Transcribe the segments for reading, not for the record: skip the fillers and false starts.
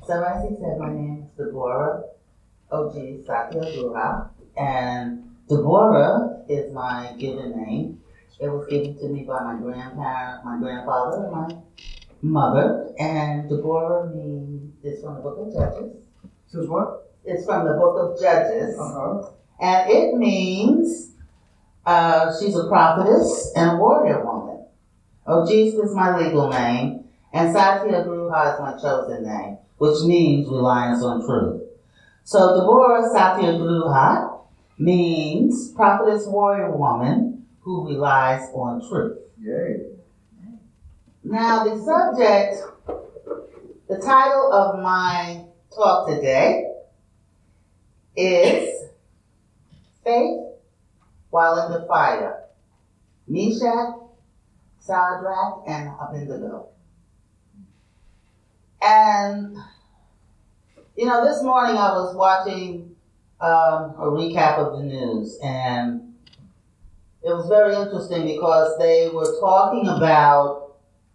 So as he said, my name is Deborah O.G. Satya Guha, and Deborah is my given name. It was given to me by my grandfather, and my mother, and Deborah means is from the Book of Judges. Says what? It's from the Book of Judges, and it means she's a prophetess and a warrior woman. Ojis is my legal name, and Satya Gruha is my chosen name, which means reliance on truth. So Deborah Satya Gruha means prophetess warrior woman who relies on truth. Yay. Now the subject, the title of my talk today is Faith While in the Fire, Meshach, Shadrach, and Abednego. And, this morning I was watching a recap of the news, and it was very interesting because they were talking about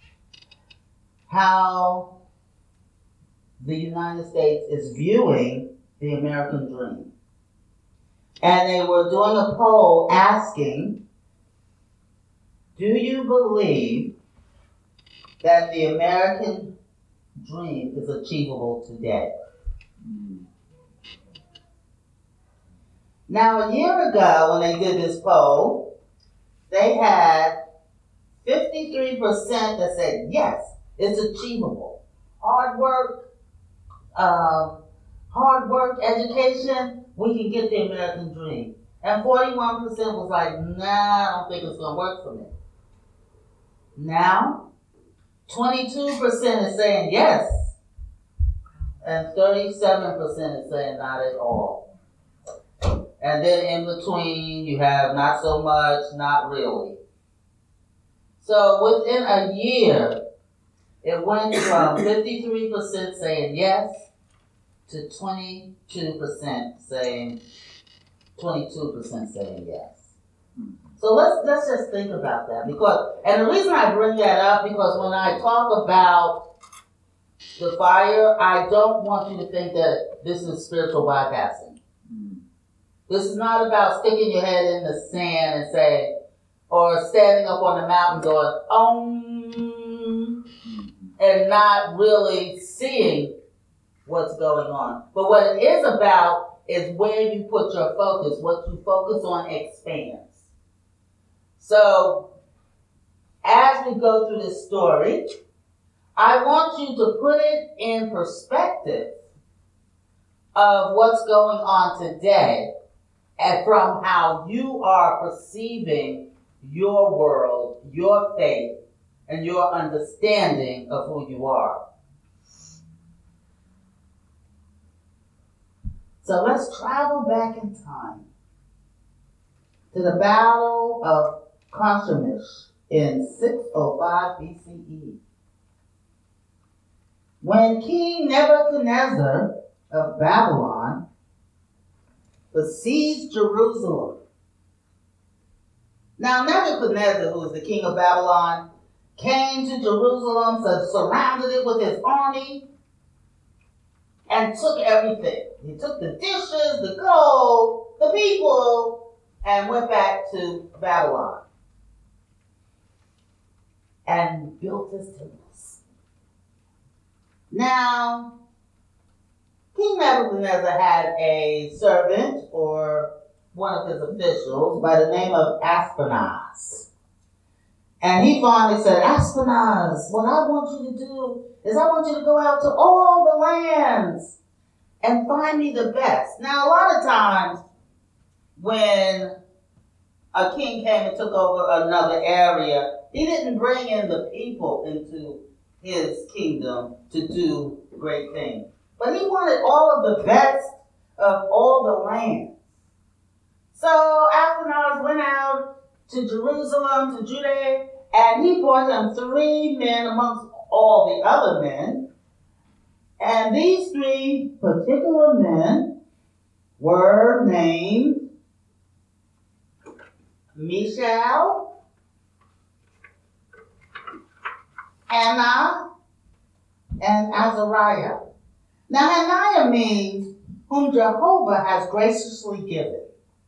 how the United States is viewing the American dream. And they were doing a poll asking, do you believe that the American dream is achievable today? Now, a year ago, when they did this poll, they had 53% that said, yes, it's achievable. Hard work, education, we can get the American dream. And 41% was like, nah, I don't think it's going to work for me. Now, 22% is saying yes, and 37% is saying not at all. And then in between, you have not so much, not really. So within a year, it went from 53% saying yes to 22% saying yes. So let's just think about that, and the reason I bring that up, because when I talk about the fire, I don't want you to think that this is spiritual bypassing. This is not about sticking your head in the sand and saying, or standing up on the mountain going, and not really seeing what's going on. But what it is about is where you put your focus. What you focus on expands. So, as we go through this story, I want you to put it in perspective of what's going on today and from how you are perceiving your world, your faith, and your understanding of who you are. So let's travel back in time to the Battle of Carchemish in 605 BCE. When King Nebuchadnezzar of Babylon besieged Jerusalem. Now Nebuchadnezzar, who was the king of Babylon, came to Jerusalem, surrounded it with his army, and took everything. He took the dishes, the gold, the people, and went back to Babylon and built his temples. Now, King Nebuchadnezzar had a servant, or one of his officials, by the name of Aspenaz. And he finally said, Aspenaz, what I want you to do is I want you to go out to all the lands and find me the best. Now, a lot of times when a king came and took over another area, he didn't bring in the people into his kingdom to do great things. But he wanted all of the best of all the lands. So Aspenaz went out to Jerusalem, to Judea, and he brought him 3 men amongst all the other men. And these 3 particular men were named Mishael, Anna, and Azariah. Now, Hananiah means whom Jehovah has graciously given.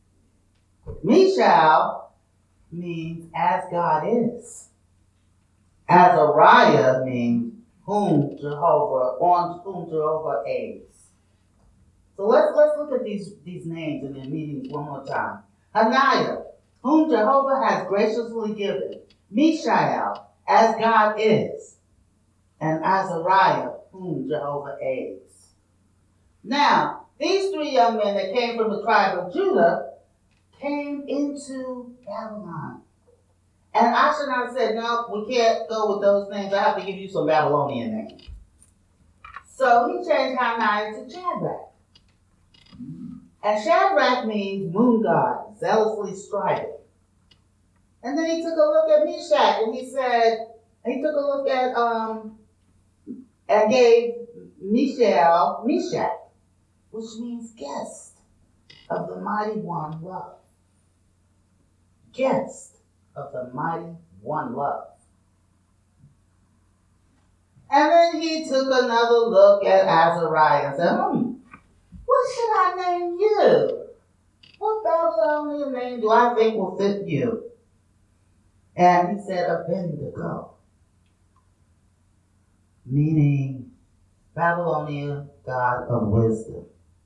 Mishael means as God is. Azariah means on whom Jehovah aids. So let's look at these names and their meanings one more time. Hananiah, whom Jehovah has graciously given. Mishael, as God is. And Azariah, whom Jehovah aids. Now, these three young men that came from the tribe of Judah came into Babylon. And Ashenaz said, no, we can't go with those names. I have to give you some Babylonian names. So he changed Hananiah to Shadrach. And Shadrach means moon god, zealously striving. And then he took a look at Meshach and he took a look at, and gave Mishael Meshach, which means guest of the mighty one love. Guest of the mighty one love. And then he took another look at Azariah and said, what should I name you? What Babylonian name do I think will fit you? And he said, Abednego, meaning Babylonian god of wisdom.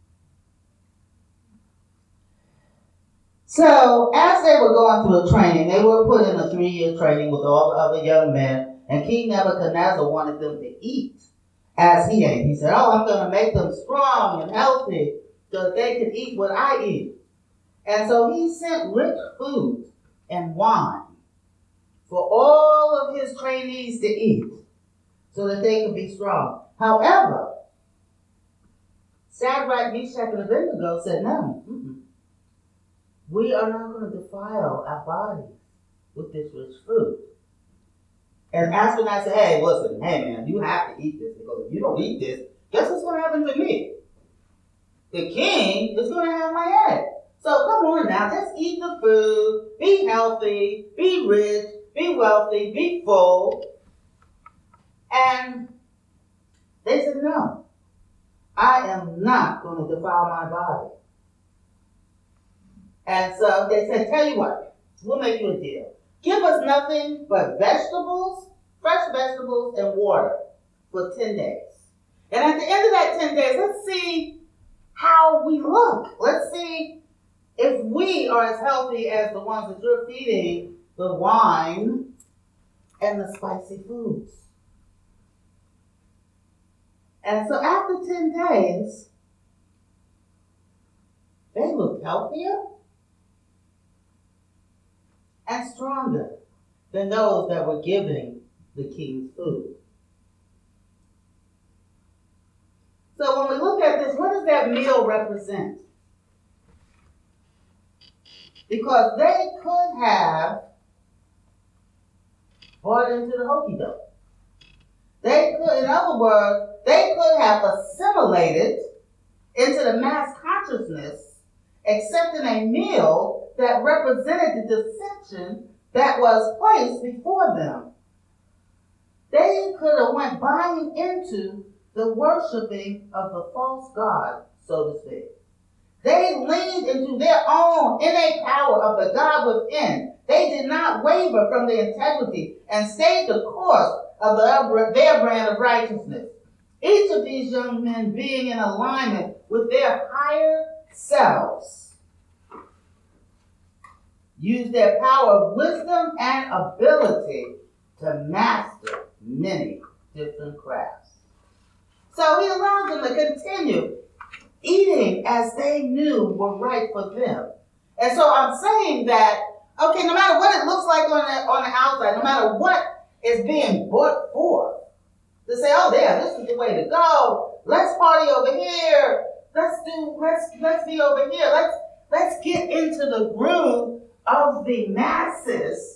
So, as they were going through a training, they were put in a 3-year training with all the other young men, and King Nebuchadnezzar wanted them to eat as he ate. He said, I'm going to make them strong and healthy so that they can eat what I eat. And so he sent rich food and wine for all of his trainees to eat so that they could be strong. However, Shadrach, Meshach, and Abednego said, no, we are not going to defile our bodies with this rich food. And Ashpenaz said, hey, listen, hey man, you have to eat this, because if you don't eat this, guess what's going to happen to me? The king is going to have my head. So come on now, just eat the food, be healthy, be rich, be wealthy, be full. And they said, no, I am not going to defile my body. And so they said, tell you what, we'll make you a deal. Give us nothing but vegetables, fresh vegetables, and water for 10 days. And at the end of that 10 days, let's see how we look. Let's see if we are as healthy as the ones that you're feeding the wine and the spicy foods. And so after 10 days, they looked healthier and stronger than those that were giving the king's food. So when we look at this, what does that meal represent? Because they could have bought into the hokey doke. They could, in other words, they could have assimilated into the mass consciousness, accepting a meal that represented the deception that was placed before them. They could have went buying into the worshiping of the false god, so to speak. They leaned into their own innate power of the God within. They did not waver from the integrity and stayed the course of their brand of righteousness. Each of these young men being in alignment with their higher selves, used their power of wisdom and ability to master many different crafts. So he allowed them to continue eating as they knew were right for them. And so I'm saying that, okay, no matter what it looks like on the outside, no matter what is being brought forth, to say, oh yeah, this is the way to go. Let's party over here. Let's be over here. Let's get into the groove of the masses,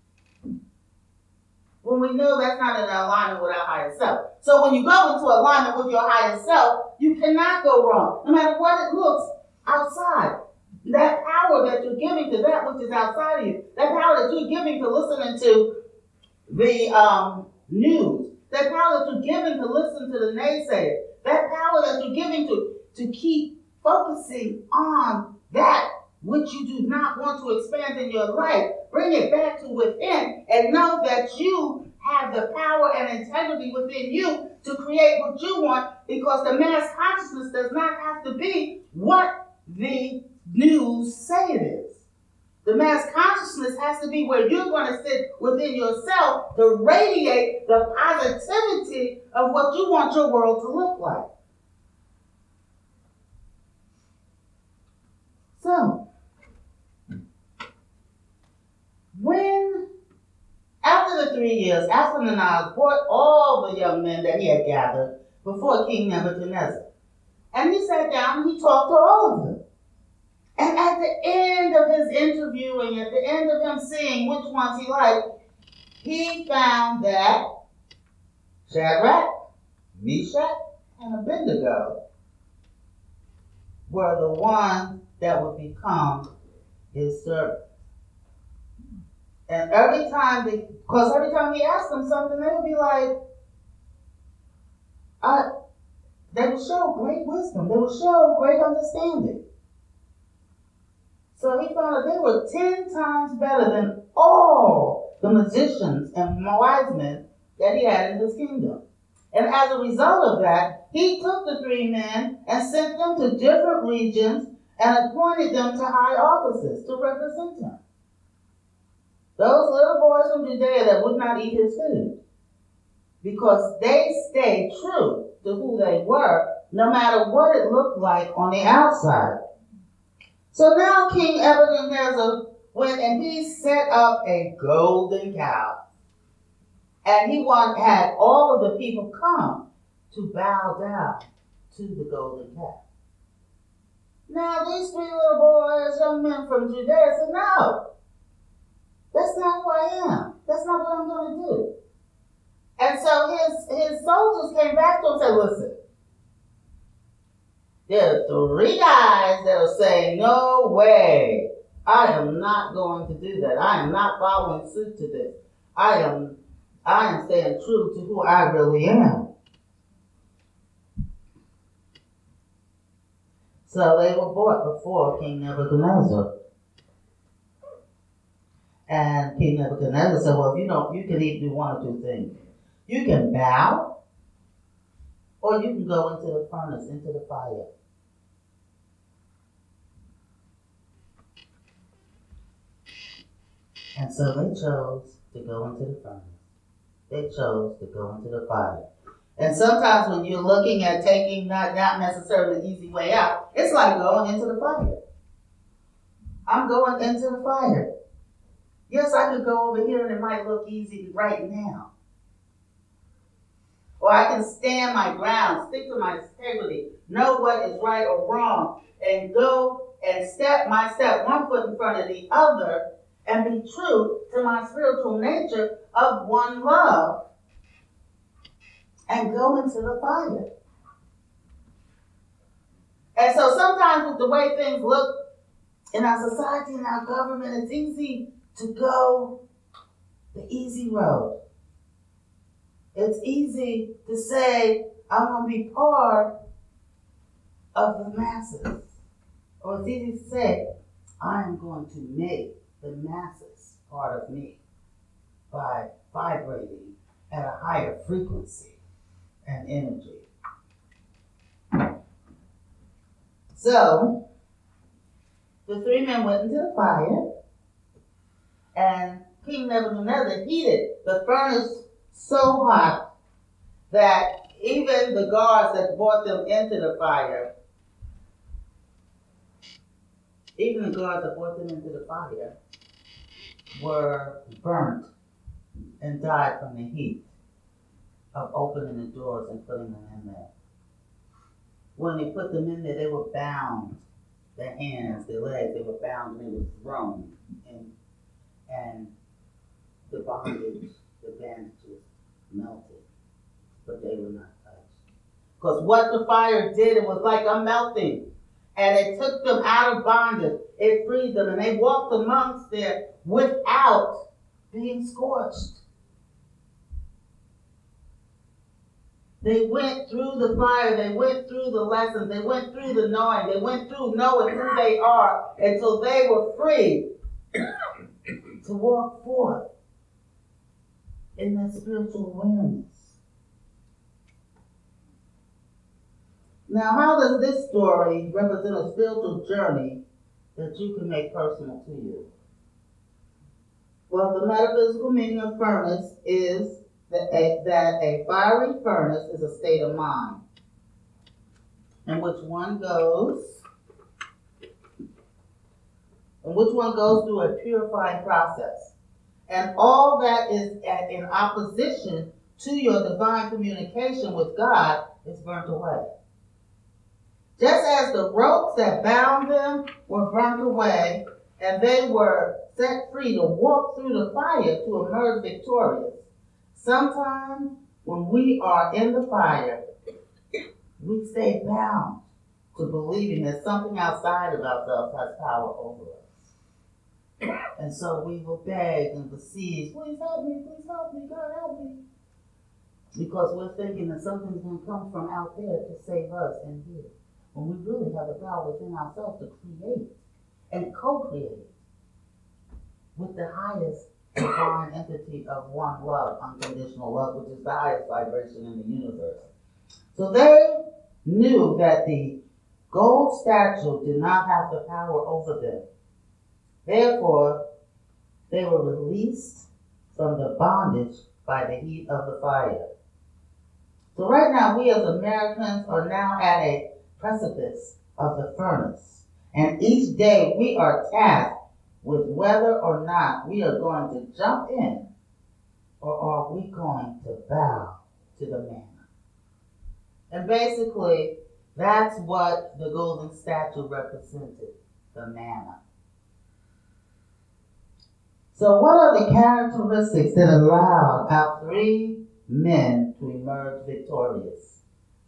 when we know that's not in alignment with our higher self. So when you go into alignment with your higher self, you cannot go wrong, no matter what it looks outside. That power that you're giving to that which is outside of you, that power that you're giving to listening to the news, that power that you're giving to listen to the naysayers, That power that you're giving to keep focusing on that which you do not want to expand in your life, bring it back to within and know that you have the power and integrity within you to create what you want, because the mass consciousness does not have to be what the news say it is. The mass consciousness has to be where you're going to sit within yourself to radiate the positivity of what you want your world to look like. So, when, after the 3 years, Ashpenaz brought all the young men that he had gathered before King Nebuchadnezzar. And he sat down and he talked to all of them. And at the end of his interviewing, at the end of him seeing which ones he liked, he found that Shadrach, Meshach, and Abednego were the ones that would become his servants. And every time he asked them something, they would be like, they would show great wisdom. They would show great understanding. So he found that they were 10 times better than all the magicians and wise men that he had in his kingdom. And as a result of that, he took the 3 men and sent them to different regions and appointed them to high offices to represent him. Those little boys from Judea that would not eat his food, because they stayed true to who they were, no matter what it looked like on the outside. So now King Nebuchadnezzar went and he set up a golden cow. And he had all of the people come to bow down to the golden calf. Now these 3 little boys, young men from Judea, said, no, that's not who I am. That's not what I'm going to do. And so his soldiers came back to him and said, listen, there are 3 guys that are saying, no way, I am not going to do that. I am not following suit to this. I am staying true to who I really am. So they were brought before King Nebuchadnezzar. And King Nebuchadnezzar said, well, you can either do one or 2 things. You can bow, or you can go into the furnace, into the fire. And so they chose to go into the furnace. They chose to go into the fire. And sometimes when you're looking at taking not necessarily the easy way out, it's like going into the fire. I'm going into the fire. Yes, I could go over here and it might look easy right now. Or I can stand my ground, stick to my integrity, know what is right or wrong, and go and step 1 foot in front of the other, and be true to my spiritual nature of one love, and go into the fire. And so sometimes with the way things look in our society and our government, it's easy to go the easy road. It's easy to say, I want to be part of the masses. Or it's easy to say, I am going to make the masses part of me by vibrating at a higher frequency and energy. So, the 3 men went into the fire, and King Nebuchadnezzar heated the furnace so hot that even the guards that brought them into the fire, were burnt and died from the heat of opening the doors and putting them in there. When they put them in there, they were bound. Their hands, their legs, they were bound and they were thrown in. And the bondage, the bandages melted, but they were not touched. Because what the fire did, it was like a melting. And it took them out of bondage. It freed them. And they walked amongst there without being scorched. They went through the fire, they went through the lessons, they went through the knowing, they went through knowing who they are until they were free to walk forth in that spiritual awareness. Now, how does this story represent a spiritual journey that you can make personal to you? Well, the metaphysical meaning of furnace is that a fiery furnace is a state of mind in which one goes through a purifying process. And all that is in opposition to your divine communication with God is burnt away. Just as the ropes that bound them were burnt away, and they were set free to walk through the fire to emerge victorious. Sometimes when we are in the fire, we stay bound to believing that something outside of ourselves has power over us. And so we will beg and beseech, please help me, God help me. Because we're thinking that something's going to come from out there to save us in here. When we really have the power within ourselves to create and co-create with the highest divine entity of one love, unconditional love, which is the highest vibration in the universe. So they knew that the gold statue did not have the power over them. Therefore, they were released from the bondage by the heat of the fire. So right now, we as Americans are now at a precipice of the furnace. And each day we are tasked with whether or not we are going to jump in or are we going to bow to the manna. And basically, that's what the golden statue represented, the manna. So what are the characteristics that allowed our three men to emerge victorious?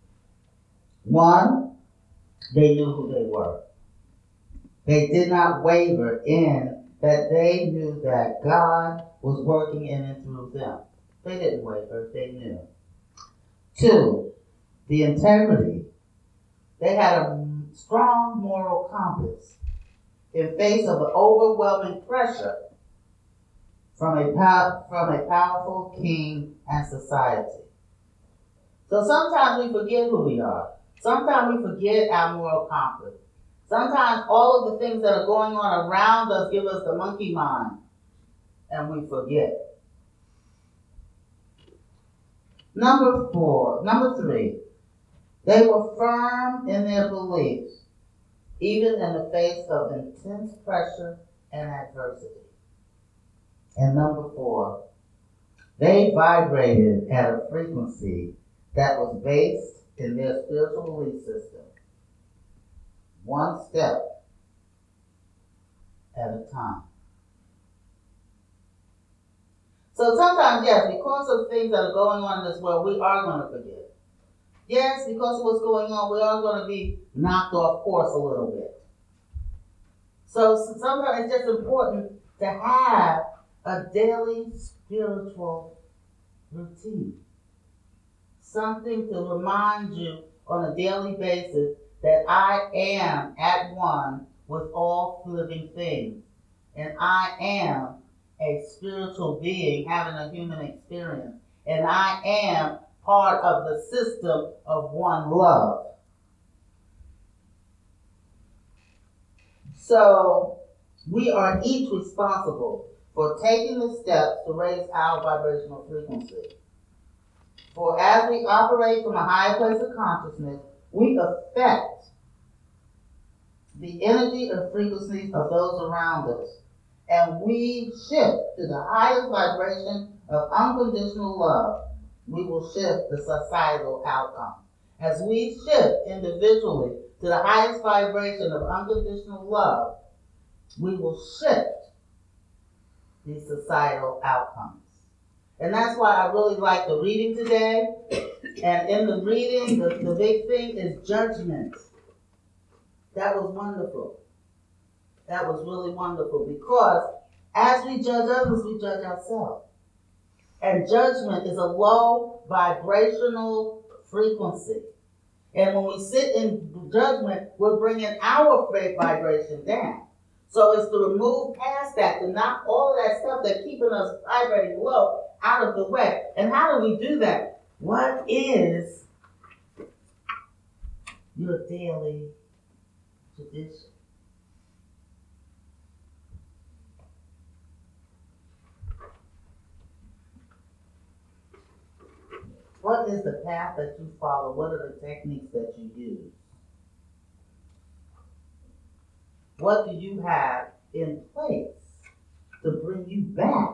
One, they knew who they were. They did not waver in that they knew that God was working in and through them. They didn't waver, they knew. Two, the integrity. They had a strong moral compass in face of the overwhelming pressure from a powerful king and society. So sometimes we forget who we are. Sometimes we forget our moral compass. Sometimes all of the things that are going on around us give us the monkey mind, and we forget. Number three, they were firm in their beliefs, even in the face of intense pressure and adversity. And number four, they vibrated at a frequency that was based in their spiritual belief system, one step at a time. So sometimes, yes, because of things that are going on in this world, we are going to forget. Yes, because of what's going on, we are going to be knocked off course a little bit. So sometimes it's just important to have a daily spiritual routine. Something to remind you on a daily basis that I am at one with all living things. And I am a spiritual being having a human experience. And I am part of the system of one love. So we are each responsible for taking the steps to raise our vibrational frequency. For as we operate from a higher place of consciousness, we affect the energy and frequencies of those around us. And we shift to the highest vibration of unconditional love. We will shift the societal outcome. As we shift individually to the highest vibration of unconditional love, we will shift the societal outcomes. And that's why I really like the reading today. And in the reading, the big thing is judgment. That was wonderful. That was really wonderful because as we judge others, we judge ourselves. And judgment is a low vibrational frequency. And when we sit in judgment, we're bringing our faith vibration down. So it's to remove past that, to knock all of that stuff that's keeping us vibrating low out of the way. And how do we do that? What is your daily tradition? What is the path that you follow? What are the techniques that you use? What do you have in place to bring you back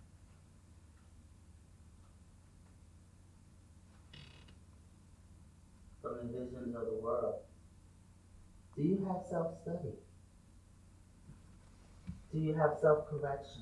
from the visions of the world? Do you have self-study? Do you have self-correction?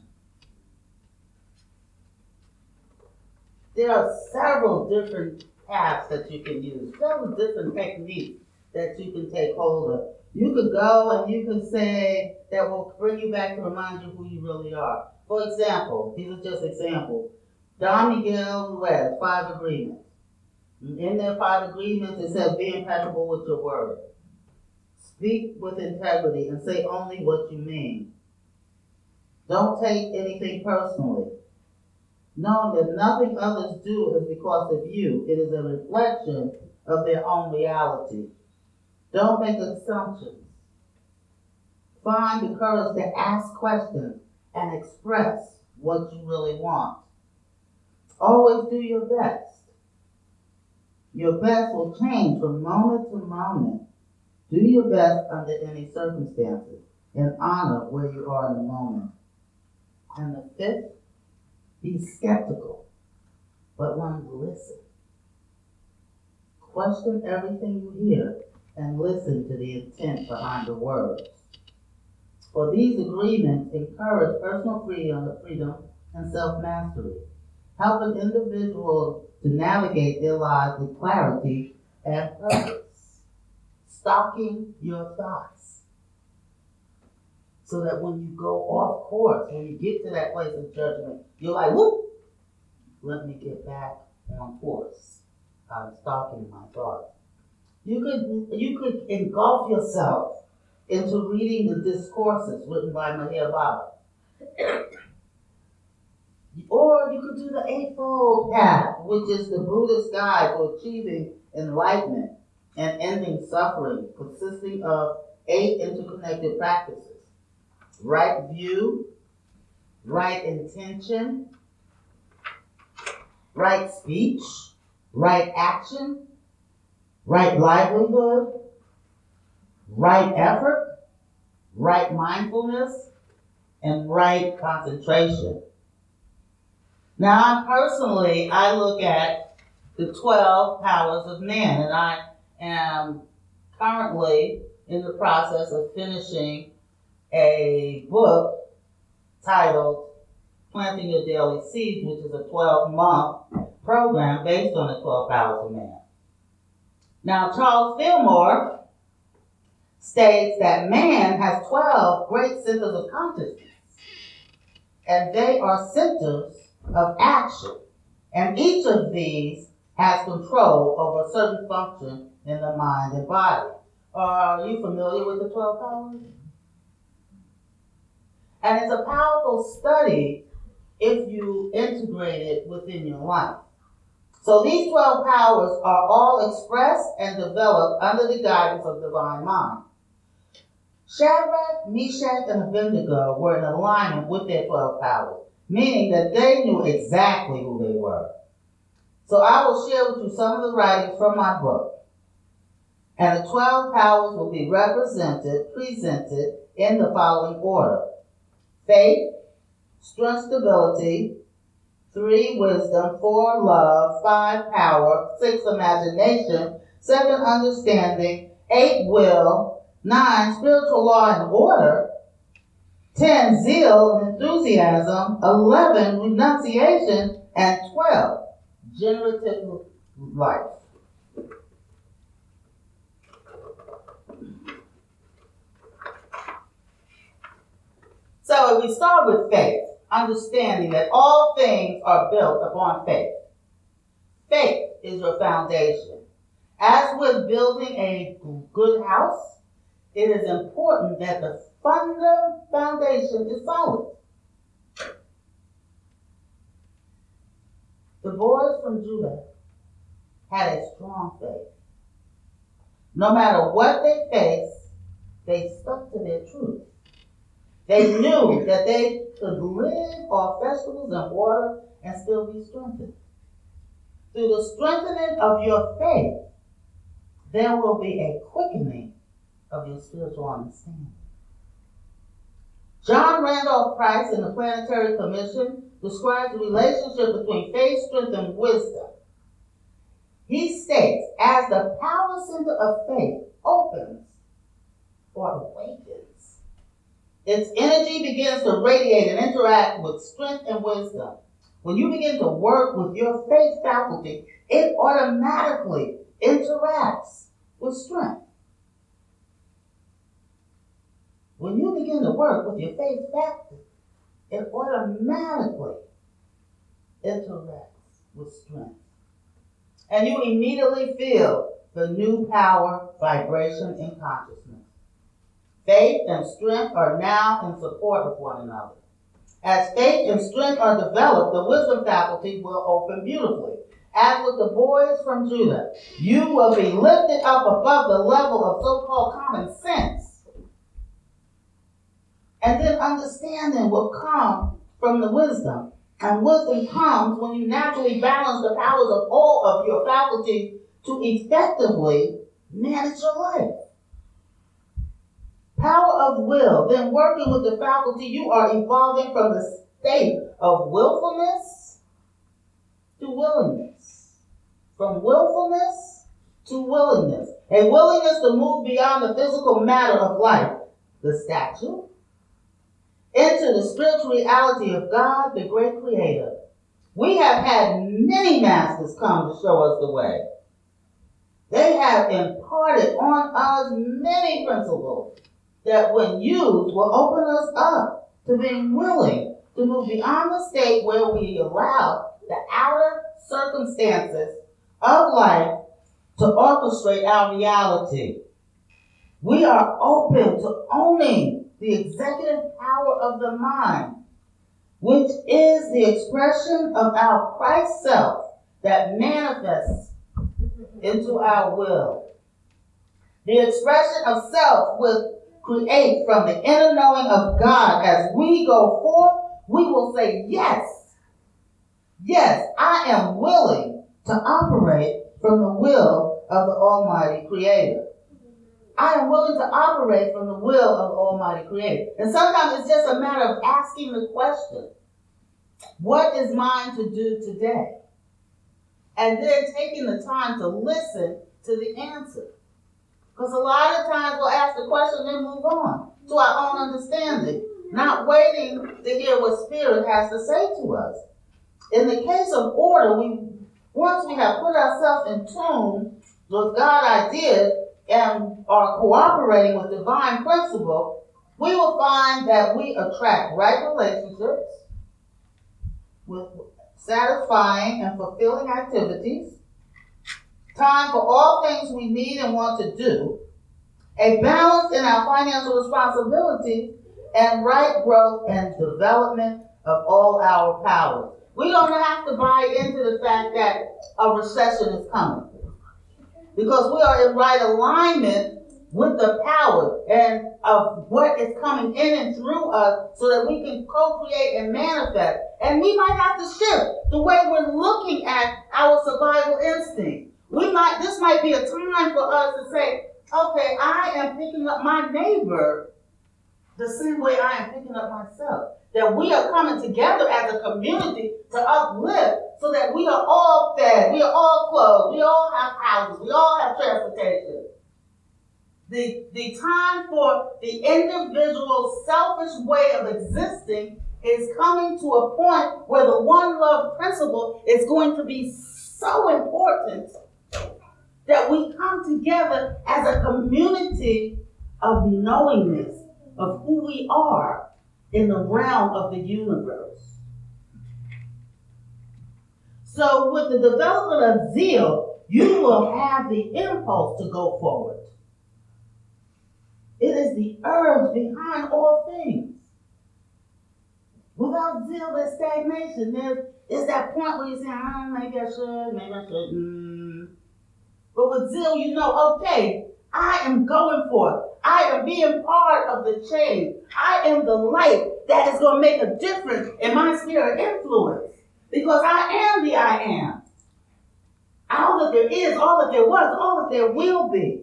There are several different paths that you can use, several different techniques that you can take hold of. You could go and you can say that will bring you back to remind you who you really are. For example, these are just examples. Don Miguel Ruiz, 5 agreements. In their 5 agreements, it says, be impeccable with your word. Speak with integrity and say only what you mean. Don't take anything personally. Knowing that nothing others do is because of you. It is a reflection of their own reality. Don't make assumptions. Find the courage to ask questions and express what you really want. Always do your best. Your best will change from moment to moment. Do your best under any circumstances and honor where you are in the moment. And the 5th, be skeptical, but learn to listen. Question everything you hear and listen to the intent behind the words. For these agreements encourage personal freedom and self-mastery, help an individual to navigate their lives with clarity and purpose. Stalking your thoughts, so that when you go off course, when you get to that place of judgment, you're like, whoop, let me get back on course. I'm stalking my thoughts. You could engulf yourself into reading the discourses written by Maher Baba. Or you could do the Eightfold Path, which is the Buddhist guide to achieving enlightenment and ending suffering, consisting of 8 interconnected practices. Right view, right intention, right speech, right action, right livelihood, right effort, right mindfulness, and right concentration. Now, personally, I look at the 12 powers of man, and I am currently in the process of finishing a book titled Planting Your Daily Seeds, which is a 12-month program based on the 12 powers of man. Now, Charles Fillmore states that man has 12 great centers of consciousness, and they are centers of action, and each of these has control over a certain function in the mind and body. Are you familiar with the 12 powers? And it's a powerful study if you integrate it within your life. So these 12 powers are all expressed and developed under the guidance of divine mind. Shadrach, Meshach, and Abednego were in alignment with their 12 powers, meaning that they knew exactly who they were. So I will share with you some of the writings from my book. And the 12 powers will be presented in the following order. Faith, strength, stability, 3, wisdom, 4, love, 5, power, 6, imagination, 7, understanding, 8, will, 9, spiritual law and order, 10, zeal and enthusiasm, 11, renunciation, and 12, generative life. So we start with faith, understanding that all things are built upon faith. Faith is your foundation. As with building a good house, it is important that the foundation is solid. The boys from Judah had a strong faith. No matter what they faced, they stuck to their truth. They knew that they could live off vegetables and water and still be strengthened. Through the strengthening of your faith, there will be a quickening of your spiritual understanding. John Randolph Price in the Planetary Commission describes the relationship between faith, strength, and wisdom. He states, as the power center of faith opens or awakens, its energy begins to radiate and interact with strength and wisdom. When you begin to work with your faith faculty, it automatically interacts with strength. When you begin to work with your faith faculty, it automatically interacts with strength. And you immediately feel the new power, vibration, in consciousness. Faith and strength are now in support of one another. As faith and strength are developed, the wisdom faculty will open beautifully. As with the boys from Judah, you will be lifted up above the level of so-called common sense. And then understanding will come from the wisdom. And wisdom comes when you naturally balance the powers of all of your faculties to effectively manage your life. Power of will. Then working with the faculty, you are evolving from the state of willfulness to willingness. From willfulness to willingness. A willingness to move beyond the physical matter of life, the statue, into the spiritual reality of God, the great creator. We have had many masters come to show us the way. They have imparted on us many principles that when used will open us up to being willing to move beyond the state where we allow the outer circumstances of life to orchestrate our reality. We are open to owning the executive power of the mind, which is the expression of our Christ self that manifests into our will. The expression of self will create from the inner knowing of God. As we go forth, we will say, yes, yes, I am willing to operate from the will of the Almighty Creator. I am willing to operate from the will of the Almighty Creator. And sometimes it's just a matter of asking the question, what is mine to do today? And then taking the time to listen to the answer. Because a lot of times we'll ask the question and then move on to our own understanding, not waiting to hear what Spirit has to say to us. In the case of order, once we have put ourselves in tune with God's ideas and are cooperating with divine principle, we will find that we attract right relationships with satisfying and fulfilling activities, time for all things we need and want to do, a balance in our financial responsibilities, and right growth and development of all our powers. We don't have to buy into the fact that a recession is coming, because we are in right alignment with the power and of what is coming in and through us so that we can co-create and manifest. And we might have to shift the way we're looking at our survival instinct. This might be a time for us to say, okay, I am picking up my neighbor the same way I am picking up myself. That we are coming together as a community to uplift so that we are all fed, we are all clothed, we all have houses, we all have transportation. The time for the individual selfish way of existing is coming to a point where the one love principle is going to be so important that we come together as a community of knowingness of who we are in the realm of the universe. So with the development of zeal, you will have the impulse to go forward. It is the urge behind all things. Without zeal, there's stagnation. There's that point where you say, maybe I should, maybe I shouldn't. But with zeal, you know, okay, I am going for it. I am being part of the change. I am the light that is going to make a difference in my sphere of influence. Because I am the I am. All that there is, all that there was, all that there will be.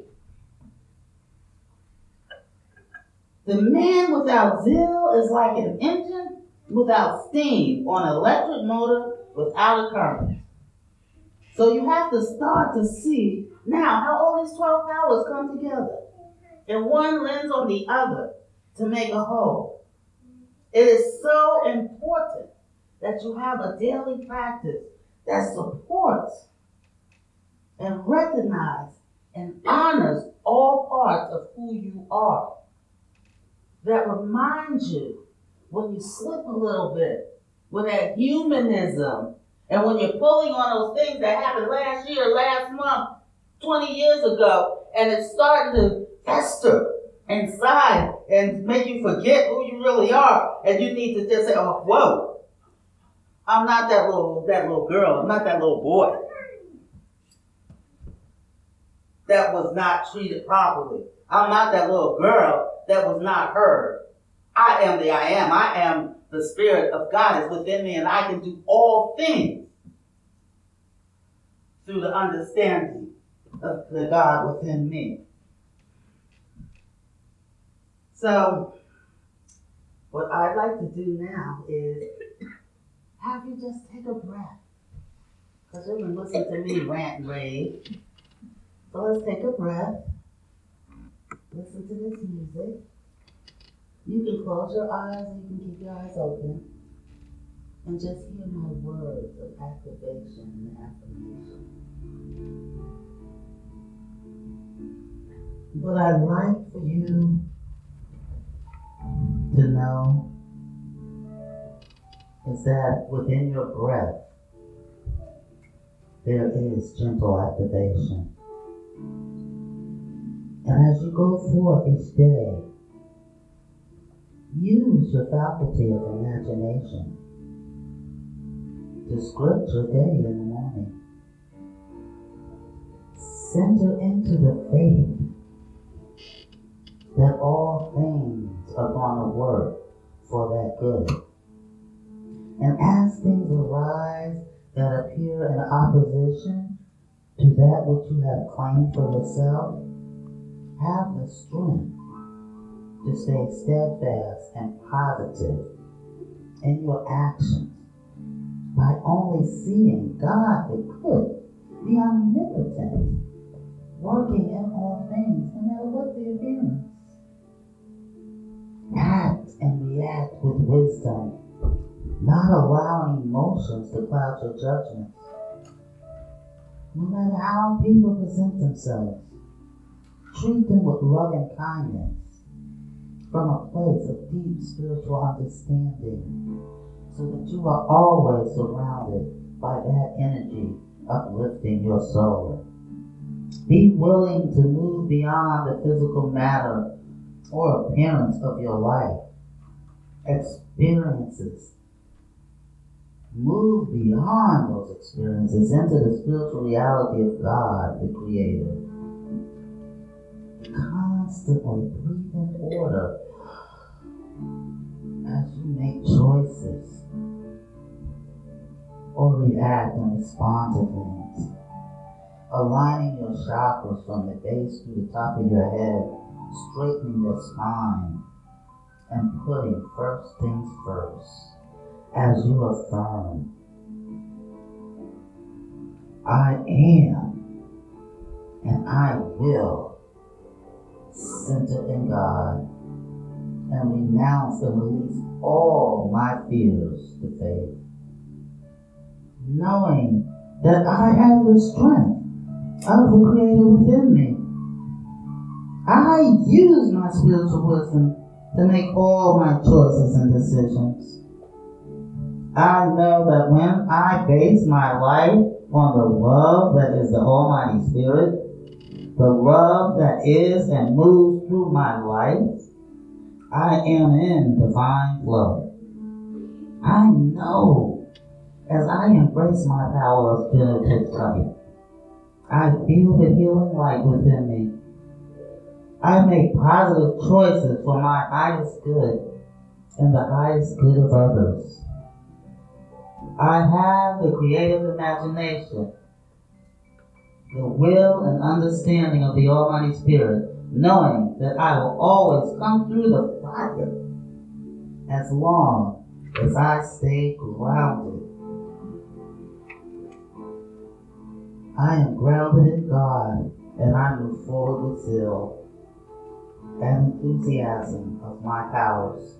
The man without zeal is like an engine without steam or an electric motor without a current. So you have to start to see now how all these 12 powers come together. And one lends on the other to make a whole. It is so important that you have a daily practice that supports and recognizes and honors all parts of who you are. That reminds you when you slip a little bit with that humanism and when you're pulling on those things that happened last year, last month, 20 years ago, and it's starting to fester inside and make you forget who you really are, and you need to just say, oh, whoa, I'm not that little girl, I'm not that little boy that was not treated properly. I'm not that little girl that was not heard. I am the I am. I am the Spirit of God is within me, and I can do all things through the understanding of the God within me. So, what I'd like to do now is have you just take a breath. Because you've been listening to me rant and rave. So let's take a breath. Listen to this music. You can close your eyes and you can keep your eyes open. And just hear my words of activation and affirmation. What I'd like for you to know is that within your breath, there is gentle activation. And as you go forth each day, use your faculty of imagination to script your day in the morning. Center into the faith that all things are going to work for that good. And as things arise that appear in opposition to that which you have claimed for yourself, have the strength to stay steadfast and positive in your actions by only seeing God the good, the omnipotent, working in all things, no matter what the appearance. Act and react with wisdom, not allowing emotions to cloud your judgments. No matter how people present themselves, treat them with love and kindness from a place of deep spiritual understanding so that you are always surrounded by that energy uplifting your soul. Be willing to move beyond the physical matter or appearance of your life. Experiences. Move beyond those experiences into the spiritual reality of God, the Creator. Constantly breathe in order as you make choices or react and respond to things. Aligning your chakras from the base to the top of your head, straightening your spine, and putting first things first as you affirm, I am and I will center in God and renounce and release all my fears to faith, knowing that I have the strength of the Creator within me. I use my spiritual wisdom to make all my choices and decisions. I know that when I base my life on the love that is the Almighty Spirit, the love that is and moves through my life, I am in divine flow. I know as I embrace my power of generative sight, I feel the healing light within me. I make positive choices for my highest good and the highest good of others. I have the creative imagination, the will and understanding of the Almighty Spirit, knowing that I will always come through the fire as long as I stay grounded. I am grounded in God, and I move forward with zeal and enthusiasm of my powers.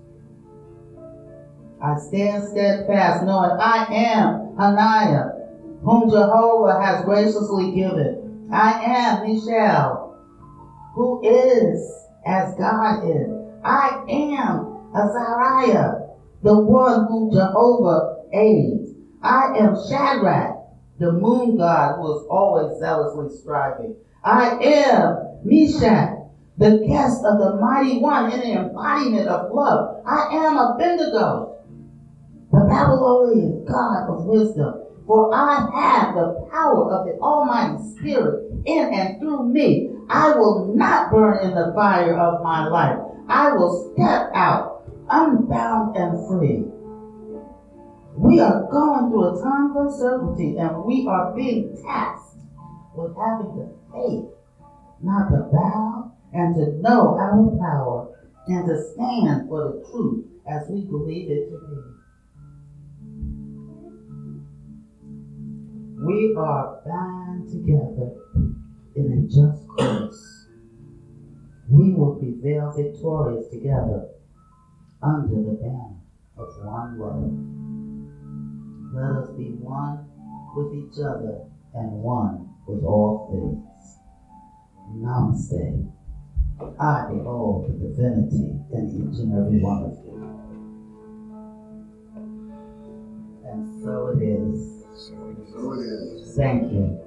I stand steadfast, knowing I am Hananiah, whom Jehovah has graciously given. I am Michelle, who is as God is. I am Azariah, the one whom Jehovah aids. I am Shadrach, the moon god who is always zealously striving. I am Meshach, the guest of the mighty one in the embodiment of love. I am Abednego, the Babylonian God of wisdom. For I have the power of the Almighty Spirit in and through me. I will not burn in the fire of my life. I will step out unbound and free. We are going through a time of uncertainty, and we are being tasked with having the faith not to bow and to know our power and to stand for the truth as we believe it to be. We are bound together in a just cause. We will prevail victorious together under the banner of one love. Let us be one with each other and one with all things. Namaste. I behold the divinity in each and every one of you. And so it is. So it is. Thank you.